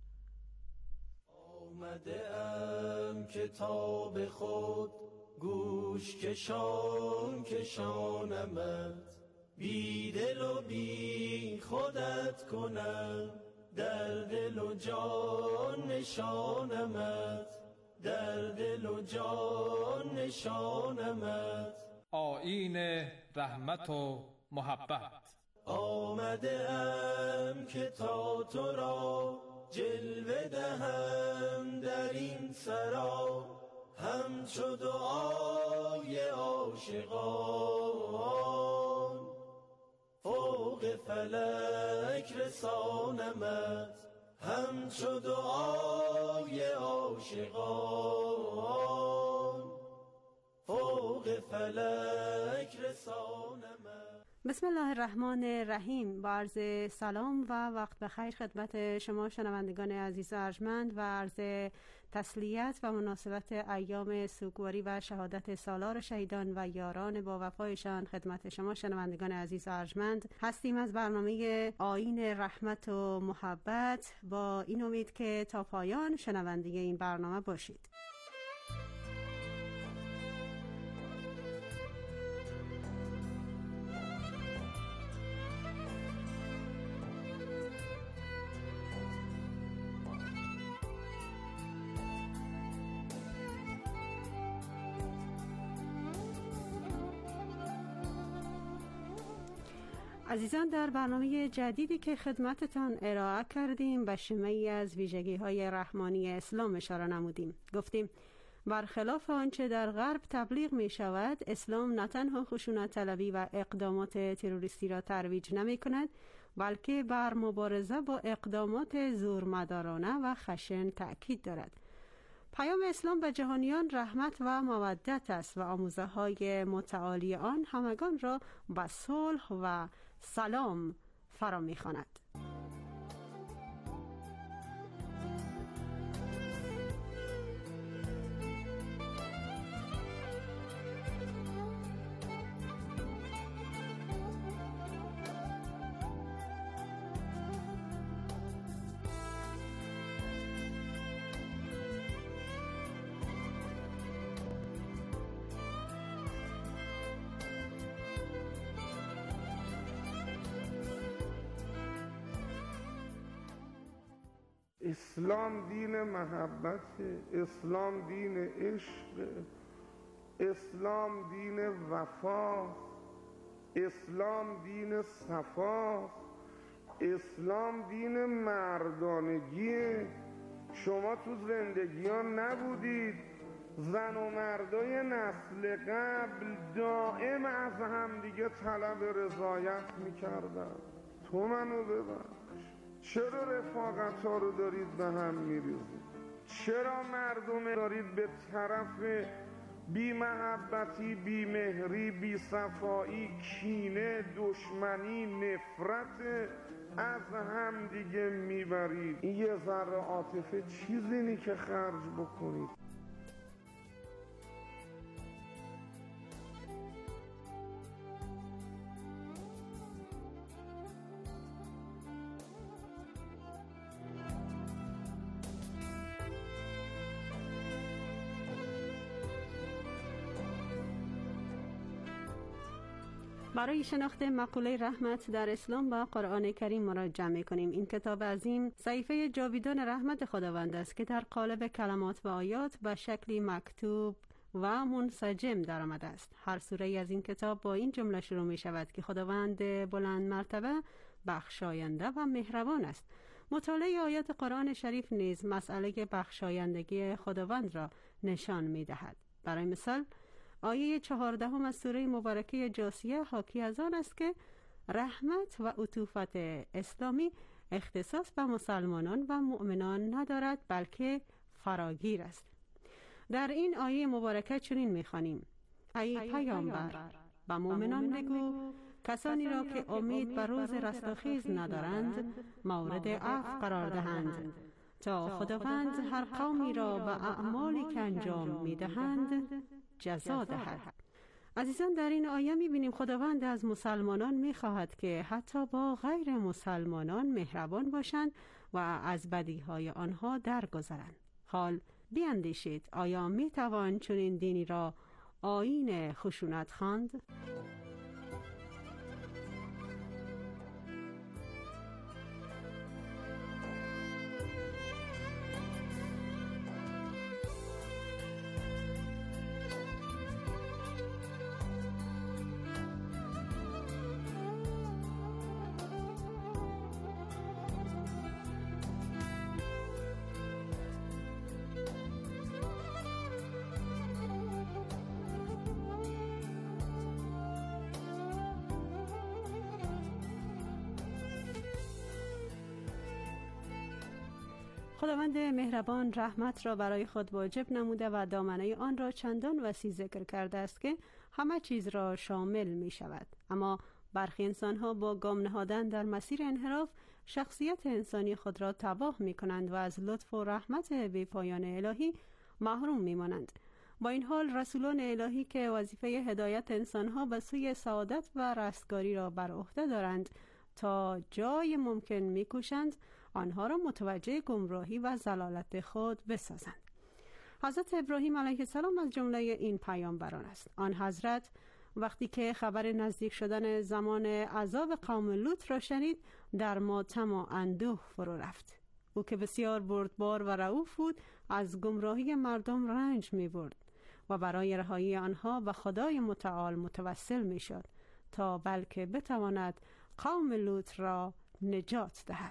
آمده ام کتاب خود گوش کشان کشانمت. بی دل و بی خودت کنم در دل و جان نشانمت. در دل و جان نشانمت. آیین رحمت و محبت. آمده ام که تا تو را جلوه دهم در این سرا. همچو دعای عاشقان فوق فوق فلک رسانمت همچو دعای عاشقان فوق فلک رسانمت. بسم الله الرحمن الرحیم. با عرض سلام و وقت بخیر خدمت شما شنوندگان عزیز و ارجمند و عرض تسلیت و مناسبت ایام سوگواری و شهادت سالار شهیدان و یاران با وفایشان خدمت شما شنوندگان عزیز و ارجمند هستیم از برنامه آیین رحمت و محبت، با این امید که تا پایان شنونده این برنامه باشید. عزیزان، در برنامه جدیدی که خدمتتان ارائه کردیم به شیمه‌ای از ویژگی‌های رحمانی اسلام اشاره نمودیم. گفتیم برخلاف آنچه در غرب تبلیغ می شود، اسلام نه تنها خشونت طلبی و اقدامات تروریستی را ترویج نمی کند، بلکه بر مبارزه با اقدامات زورمدارانه و خشن تأکید دارد. پیام اسلام به جهانیان رحمت و مودت است و آموزه های متعالی آن همگان را به صلح و سلام فرا می‌خواند. اسلام دین محبت، اسلام دین عشق، اسلام دین وفا، اسلام دین صفا، اسلام دین مردانگی. شما تو زندگی ها نبودید زن و مردای نسل قبل دائم از همدیگه طلب رضایت میکردن؟ تو منو ببخش، چرا رفاقت ها رو دارید به هم میریزید؟ چرا مردم دارید به طرف بی محبتی، بی مهری، بی صفایی، کینه، دشمنی، نفرت از هم دیگه میبرید؟ این یه ذره عاطفه چیزی نی که خرج بکنید. برای شناخت مقوله رحمت در اسلام با قرآن کریم مراجعه می‌کنیم. این کتاب عظیم صحیفه جاویدان رحمت خداوند است که در قالب کلمات و آیات به شکلی مکتوب و منسجم در آمده است. هر سوره از این کتاب با این جمله شروع می شود که خداوند بلند مرتبه بخشاینده و مهربان است. مطالعه آیات قرآن شریف نیز مسئله بخشایندگی خداوند را نشان می دهد. برای مثال آیه 14 از سوره مبارکه جاثیه حاکی از آن است که رحمت و عطوفت اسلامی اختصاص به مسلمانان و مؤمنان ندارد، بلکه فراگیر است. در این آیه مبارکه چنین می‌خوانیم: ای پیامبر، به مؤمنان بگو کسانی را که امید بر روز رستاخیز ندارند مورد عفو قرار دهند تا خداوند هر قومی را به اعمالی که انجام می‌دهند جزا دهد. عزیزان، در این آیه می‌بینیم خداوند از مسلمانان می‌خواهد که حتی با غیر مسلمانان مهربان باشند و از بدیهای آنها درگذرند. حال بیاندیشید، آیا می‌توان چنین دینی را آیین خشونت خواند؟ خداوند مهربان رحمت را برای خود واجب نموده و دامنه آن را چندان وسیع ذکر کرده است که همه چیز را شامل می شود. اما برخی انسان‌ها با گام نهادن در مسیر انحراف شخصیت انسانی خود را تباه می کنند و از لطف و رحمت بی پایان الهی محروم می مانند. با این حال رسولان الهی که وظیفه هدایت انسان‌ها به سوی سعادت و رستگاری را بر عهده دارند تا جای ممکن می‌کوشند آنها را متوجه گمراهی و ضلالت خود بسازند. حضرت ابراهیم علیه السلام از جمله این پیامبران است. آن حضرت وقتی که خبر نزدیک شدن زمان عذاب قوم لوط را شنید در ماتم و اندوه فرو رفت. او که بسیار بردبار و رئوف بود از گمراهی مردم رنج می برد و برای رهایی آنها به خدای متعال متوسل می شد تا بلکه بتواند قوم لوط را نجات دهد.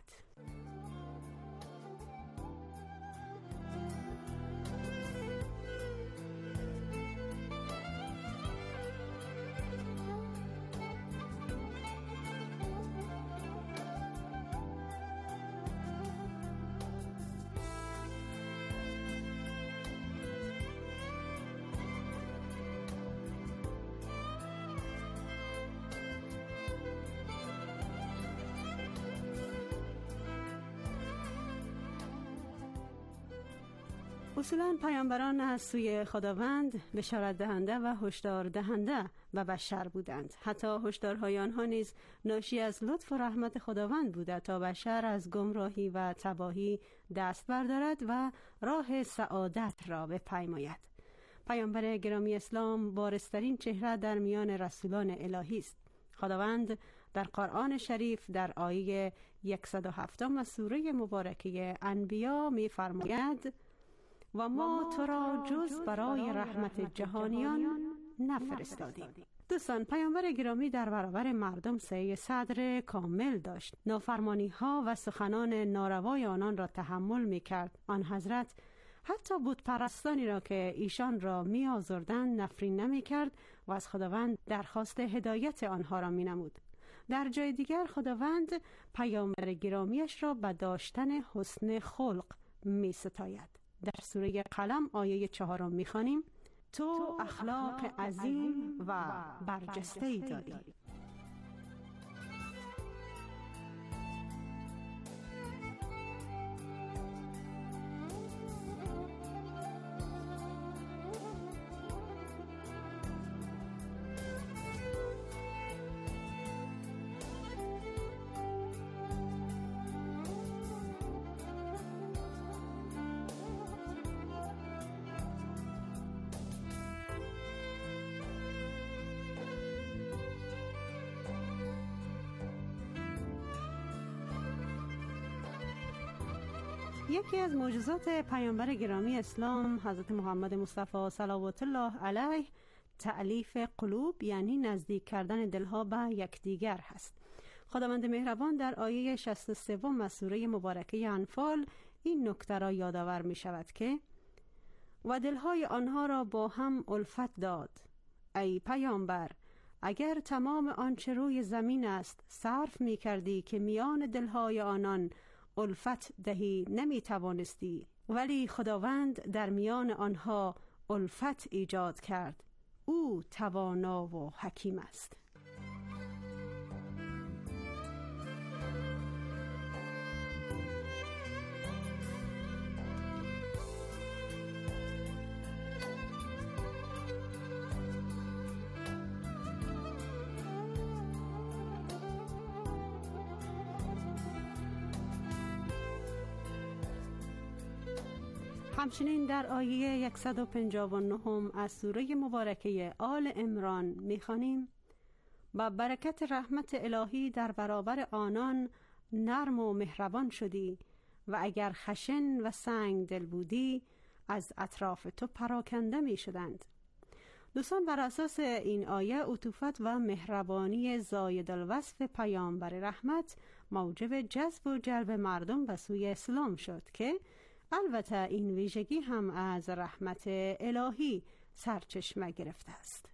اصولاً پیامبران از سوی خداوند بشارت دهنده و هشدار دهنده و بشر بودند. حتی هشدارهای آنها نیز ناشی از لطف و رحمت خداوند بوده تا بشر از گمراهی و تباهی دست بردارد و راه سعادت را بپیماید. پیامبر گرامی اسلام بارزترین چهره در میان رسولان الهی است. خداوند در قرآن شریف در آیه 107 سوره مبارکه انبیا می فرماید و ما تو را جز برای رحمت جهانیان نفرستادیم. دوستان، پیامبر گرامی در برابر مردم سعی صدر کامل داشت. نافرمانی ها و سخنان ناروای آنان را تحمل می کرد. آن حضرت حتی بت پرستانی را که ایشان را می آزردند نفرین نمی کرد و از خداوند درخواست هدایت آنها را می نمود. در جای دیگر خداوند پیامبر گرامیش را به داشتن حسن خلق می ستاید. در سوره قلم آیه 4 می‌خوانیم تو اخلاق عظیم و برجسته‌ای داری. یکی از معجزات پیامبر گرامی اسلام حضرت محمد مصطفی صلوات الله علیه تألیف قلوب یعنی نزدیک کردن دلها به یکدیگر هست. خداوند مهربان در آیه 63 سوره مبارکه انفال این نکته را یادآور می شود که و دلهای آنها را با هم الفت داد. ای پیامبر، اگر تمام آنچه روی زمین است صرف می کردی که میان دلهای آنان الفت دهی نمی توانستی، ولی خداوند در میان آنها الفت ایجاد کرد. او توانا و حکیم است. همچنین در آیه 159 از سوره مبارکه آل عمران می‌خوانیم با برکت رحمت الهی در برابر آنان نرم و مهربان شدی و اگر خشن و سنگ دل بودی از اطراف تو پراکنده می‌شدند. دوستان، بر اساس این آیه عطوفت و مهربانی زاید الوصف پیامبر رحمت موجب جذب و جلب مردم به سوی اسلام شد که البته این ویژگی هم از رحمت الهی سرچشمه گرفته است.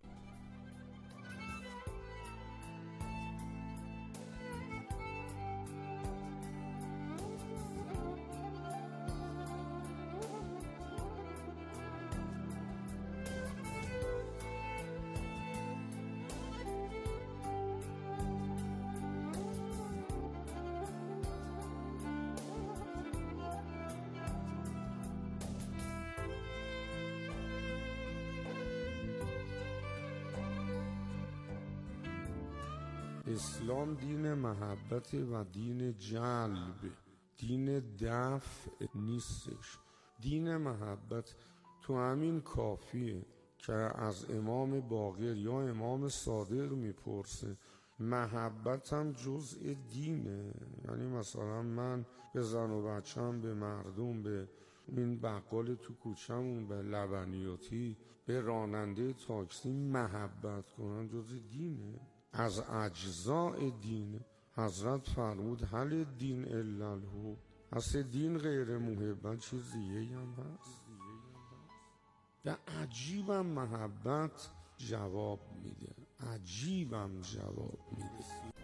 اسلام دین محبت و دین جلب، دین دفع نیستش. دین محبت تو همین کافیه که از امام باقر یا امام صادق میپرسه محبت هم جزء دینه. یعنی مثلا من به زن و بچم، به مردم، به این بقال تو کوچمون، به لبنیاتی، به راننده تاکسی محبت کنن جزء دینه، از اجزاء دینه. حضرت فرمود هل دین الا الحب، اصل دین غیر محبت چیز دیگه هم هست؟ و عجیبم محبت جواب میده، عجیبم جواب میده.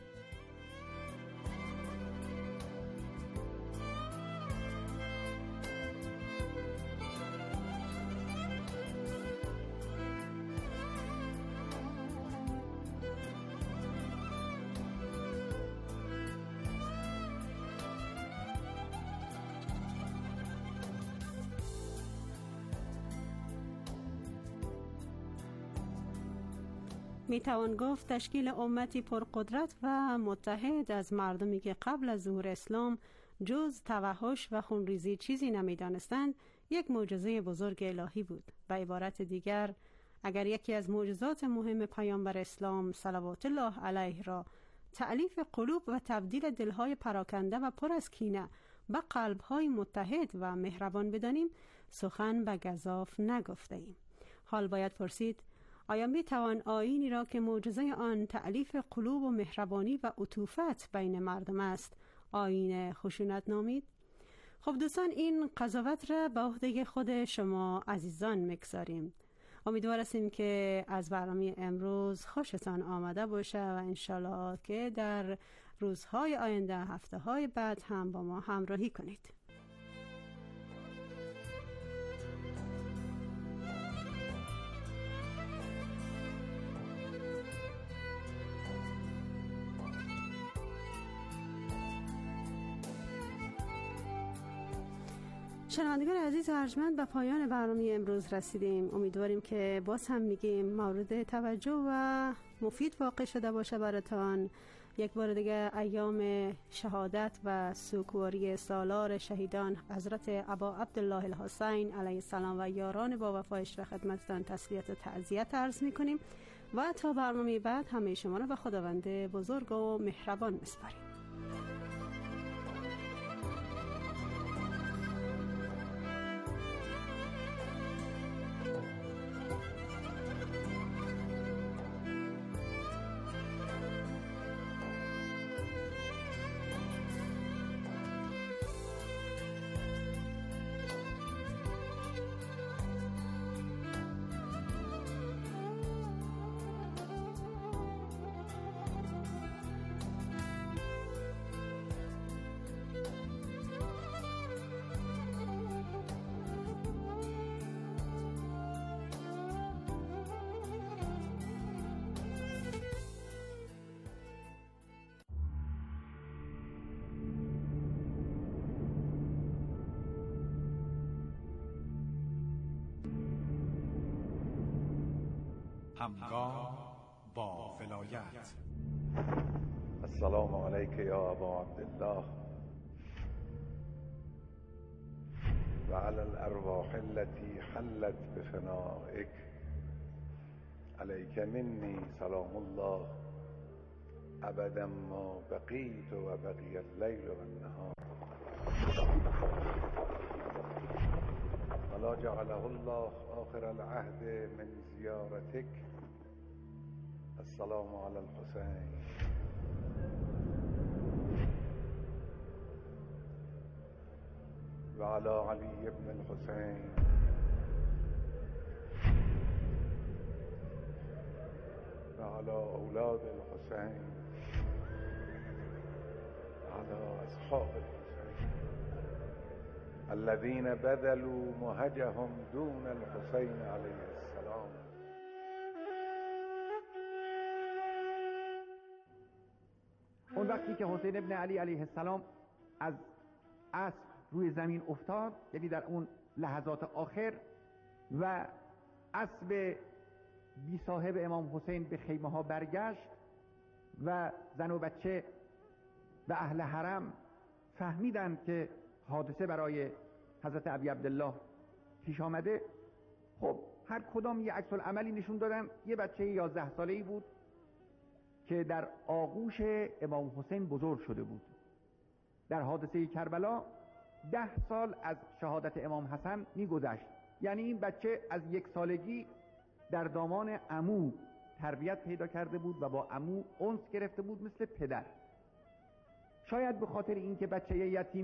می توان گفت تشکیل امتی پرقدرت و متحد از مردمی که قبل از ظهور اسلام جز توحش و خونریزی چیزی نمی دانستند یک معجزه بزرگ الهی بود. به عبارت دیگر، اگر یکی از معجزات مهم پیامبر اسلام صلوات الله علیه را تألیف قلوب و تبدیل دلهای پراکنده و پر از کینه به قلبهای متحد و مهربان بدانیم، سخن به گزاف نگفته ایم. حال باید پرسید آیا می توان آیینی را که معجزه آن تألیف قلوب و مهربانی و عطوفت بین مردم است آیین خشونت نامید؟ خب دوستان، این قضاوت را به عهده خود شما عزیزان میگذاریم. امیدوار هستیم که از برنامه امروز خوشتان آمده باشه و انشالله که در روزهای آینده، هفته‌های بعد هم با ما همراهی کنید. شنوندگان عزیز ارجمند، به پایان برنامه امروز رسیدیم. امیدواریم که باز هم میگیم مورد توجه و مفید واقع شده باشه براتان. یک بار دیگه ایام شهادت و سوگواری سالار شهیدان حضرت ابا عبدالله الحسین علیه السلام و یاران با وفایش را خدمتتان تسلیت و تعزیت عرض میکنیم و تا برنامه بعد همه شما را به خداوند بزرگ و مهربان میسپاریم. همگام با ولایت. السلام علیک یا ابا عبدالله و علی الارواح التي حلت بفنائک، علیک منی سلام الله ابدا ما بقیت و بقی اللیل و النهار ولا جعله الله آخر العهد من زیارتک. السلام علی الحسین و علی علی ابن الحسین و علی اولاد الحسین و علی اصحاب الحسین الذين بذلوا مهجهم دون الحسین علیه السلام. اون وقتی که حسین ابن علی علیه السلام از اسب روی زمین افتاد، یعنی در اون لحظات آخر، و اسب بی صاحب امام حسین به خیمه ها برگشت، و زن و بچه و اهل حرم فهمیدن که حادثه برای حضرت ابی عبدالله پیش آمده، خب هر کدام یه عکس العملی نشون دادن. یه بچه 11 ساله‌ای بود که در آغوش امام حسین بزرگ شده بود. در حادثه کربلا 10 سال از شهادت امام حسن می‌گذشت، یعنی این بچه از 1 سالگی در دامان عمو تربیت پیدا کرده بود و با عمو انس گرفته بود مثل پدر. شاید به خاطر اینکه بچه یتیم